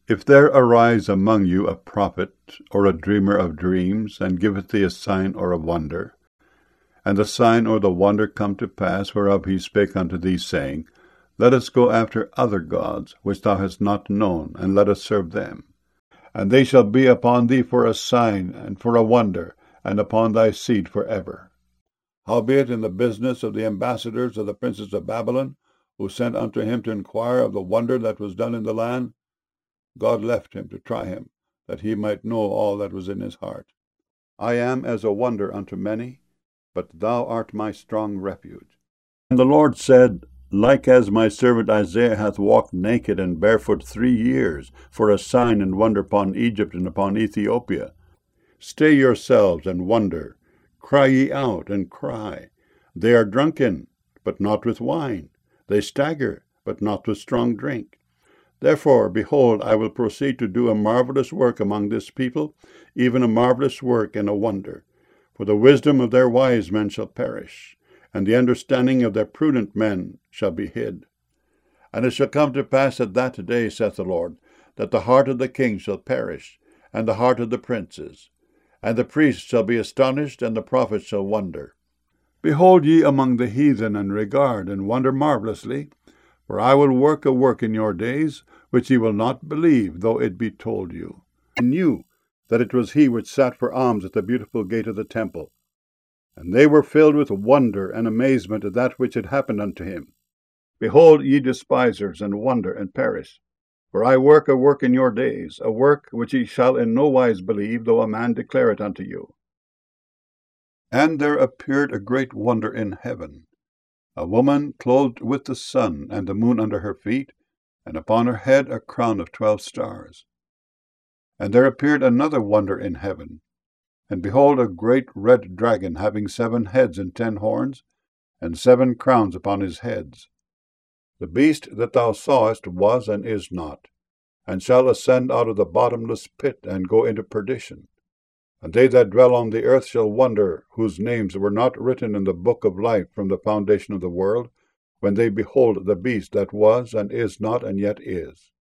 If there arise among you a prophet, or a dreamer of dreams, and giveth thee a sign or a wonder, and the sign or the wonder come to pass, whereof he spake unto thee, saying, Let us go after other gods, which thou hast not known, and let us serve them. And they shall be upon thee for a sign, and for a wonder, and upon thy seed for ever. Howbeit in the business of the ambassadors of the princes of Babylon, who sent unto him to inquire of the wonder that was done in the land, God left him to try him, that he might know all that was in his heart. I am as a wonder unto many, but thou art my strong refuge. And the Lord said, Like as my servant Isaiah hath walked naked and barefoot 3 years, for a sign and wonder upon Egypt and upon Ethiopia. Stay yourselves and wonder, cry ye out and cry. They are drunken, but not with wine. They stagger, but not with strong drink. Therefore, behold, I will proceed to do a marvelous work among this people, even a marvelous work and a wonder. For the wisdom of their wise men shall perish, and the understanding of their prudent men shall be hid. And it shall come to pass at that day, saith the Lord, that the heart of the king shall perish, and the heart of the princes. And the priests shall be astonished, and the prophets shall wonder. Behold ye among the heathen, and regard, and wonder marvellously. For I will work a work in your days, which ye will not believe, though it be told you. And knew that it was he which sat for alms at the beautiful gate of the temple. And they were filled with wonder and amazement at that which had happened unto him. Behold, ye despisers, and wonder, and perish. For I work a work in your days, a work which ye shall in no wise believe, though a man declare it unto you. And there appeared a great wonder in heaven, a woman clothed with the sun, and the moon under her feet, and upon her head a crown of 12 stars. And there appeared another wonder in heaven, and behold, a great red dragon, having 7 heads and 10 horns, and 7 crowns upon his heads. The beast that thou sawest was and is not, and shall ascend out of the bottomless pit, and go into perdition. And they that dwell on the earth shall wonder, whose names were not written in the book of life from the foundation of the world, when they behold the beast that was and is not and yet is.